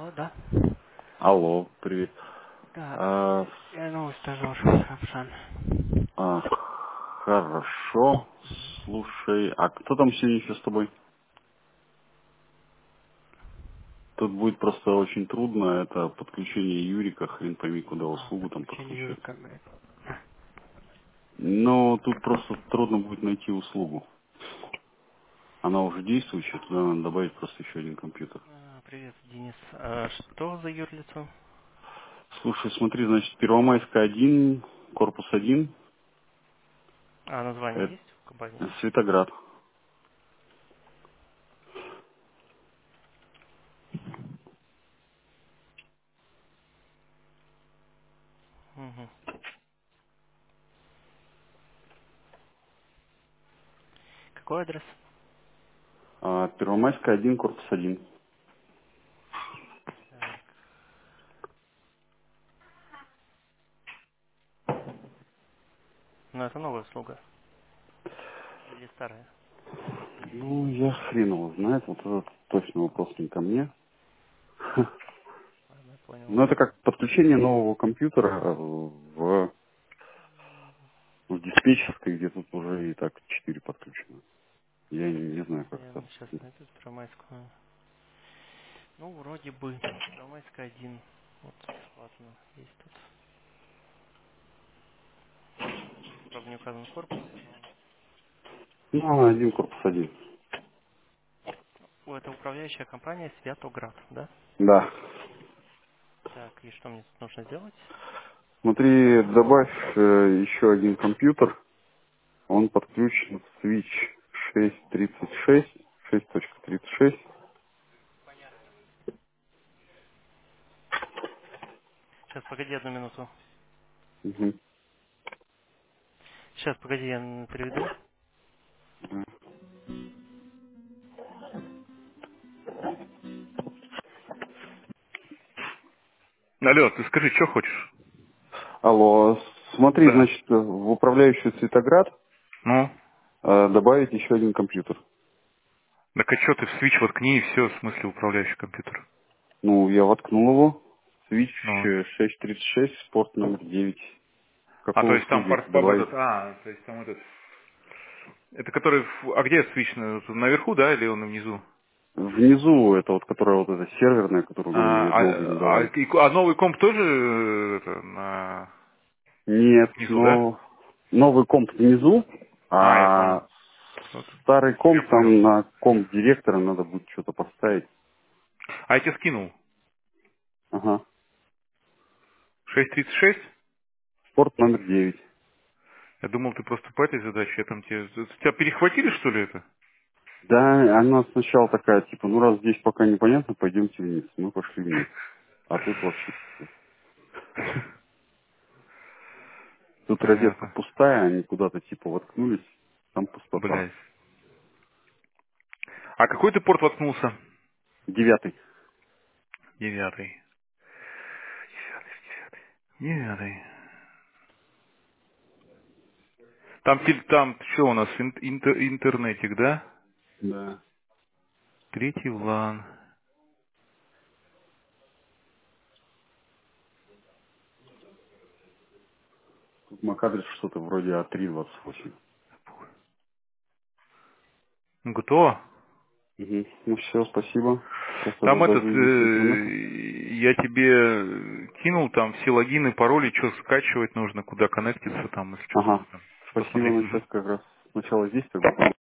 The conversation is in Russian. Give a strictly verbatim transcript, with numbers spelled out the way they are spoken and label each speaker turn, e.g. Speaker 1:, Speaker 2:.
Speaker 1: Алло, да?
Speaker 2: Алло, привет.
Speaker 1: Да,
Speaker 2: А,
Speaker 1: я новый стажер, Равшан.
Speaker 2: а, хорошо. Слушай, а кто там сегодня еще с тобой? Тут будет просто очень трудно. Это подключение Юрика, хрен пойми, куда
Speaker 1: А,
Speaker 2: услугу там
Speaker 1: подключение
Speaker 2: подключать.
Speaker 1: Юрика, говорит.
Speaker 2: Но тут просто трудно будет найти услугу. Она уже действующая, туда надо добавить просто еще один компьютер.
Speaker 1: А, привет, Денис. А что за юрлицо?
Speaker 2: Слушай, смотри, значит, Первомайская один, корпус один,
Speaker 1: А, название
Speaker 2: это
Speaker 1: есть в компании?
Speaker 2: Светоград.
Speaker 1: Угу. Какой адрес?
Speaker 2: А, Первомайская один, корпус один.
Speaker 1: Так. Ну, это новая услуга. Или старая?
Speaker 2: Ну, я хрен его знает, вот этот точно вопрос не ко мне.
Speaker 1: Ладно, понял.
Speaker 2: Ну, это как подключение нового компьютера э, в, в диспетчерской, где тут уже и так четыре подключено. Я не, не знаю, как
Speaker 1: Я
Speaker 2: это.
Speaker 1: сейчас найду Первомайскую. Ну, вроде бы. Первомайская один. Вот, бесплатно. Есть тут. Правда, не указан в корпусе, но...
Speaker 2: Ну, один корпус один.
Speaker 1: О, это управляющая компания Святоград, да?
Speaker 2: Да.
Speaker 1: Так, и что мне тут нужно сделать?
Speaker 2: Смотри, добавь э, еще один компьютер. Он подключен в Switch шесть тридцать шесть, шесть точка тридцать шесть.
Speaker 1: Сейчас, погоди одну минуту.
Speaker 2: Угу.
Speaker 1: Сейчас, погоди, я м, переведу. Алло, ты скажи, что хочешь?
Speaker 2: Алло, смотри,
Speaker 1: Да.
Speaker 2: значит, в управляющую Цветоград
Speaker 1: Ну,
Speaker 2: э, добавить еще один компьютер.
Speaker 1: так а что ты в свич воткни и все, в смысле управляющий компьютер?
Speaker 2: Ну, я воткнул его. Switch
Speaker 1: Ну.
Speaker 2: э, шесть тридцать шесть, порт номер девять.
Speaker 1: А, то
Speaker 2: Какую
Speaker 1: есть там
Speaker 2: услугу
Speaker 1: порт, там
Speaker 2: добавить?
Speaker 1: этот, а, то есть там этот, это который, в- а где свич, на- тут наверху, да, или он внизу?
Speaker 2: Внизу, это вот, которая вот эта серверная, которую мы
Speaker 1: А,
Speaker 2: ее долго не
Speaker 1: а, а,
Speaker 2: давали.
Speaker 1: и ко- а новый комп тоже э, это, на,
Speaker 2: Нет,
Speaker 1: внизу, да?
Speaker 2: но новый комп внизу,
Speaker 1: А, я понял.
Speaker 2: а
Speaker 1: Вот,
Speaker 2: старый
Speaker 1: я
Speaker 2: комп
Speaker 1: понял.
Speaker 2: там на комп директора надо будет что-то поставить.
Speaker 1: А я тебе скинул.
Speaker 2: Ага.
Speaker 1: шесть тридцать шесть.
Speaker 2: Порт номер девять.
Speaker 1: Я думал, ты просто по этой задаче, я там тебе... Тебя перехватили, что ли, это?
Speaker 2: Да, она сначала такая, типа, ну раз здесь пока непонятно, пойдемте вниз. Мы пошли вниз. А тут вообще... Тут розетка
Speaker 1: Понятно.
Speaker 2: пустая, они куда-то типа воткнулись, там пустота.
Speaker 1: Блядь. А какой ты порт воткнулся?
Speaker 2: Девятый.
Speaker 1: Девятый. Девятый. Там, тел- там что у нас, ин- интер- интернетик, да?
Speaker 2: Да.
Speaker 1: Третий влан.
Speaker 2: Тут MAC-адрес что-то вроде а три двадцать восемь.
Speaker 1: Ну, готово.
Speaker 2: Угу. Ну все, спасибо. Сейчас я
Speaker 1: Там
Speaker 2: тогда
Speaker 1: этот,
Speaker 2: зайду с интернета.
Speaker 1: э, я тебе кинул там все логины, пароли, что скачивать нужно, куда коннектиться там, если что
Speaker 2: Ага.
Speaker 1: нужно там.
Speaker 2: Спасибо,
Speaker 1: Посмотри.
Speaker 2: ну
Speaker 1: Мгм.
Speaker 2: сейчас как раз сначала здесь тогда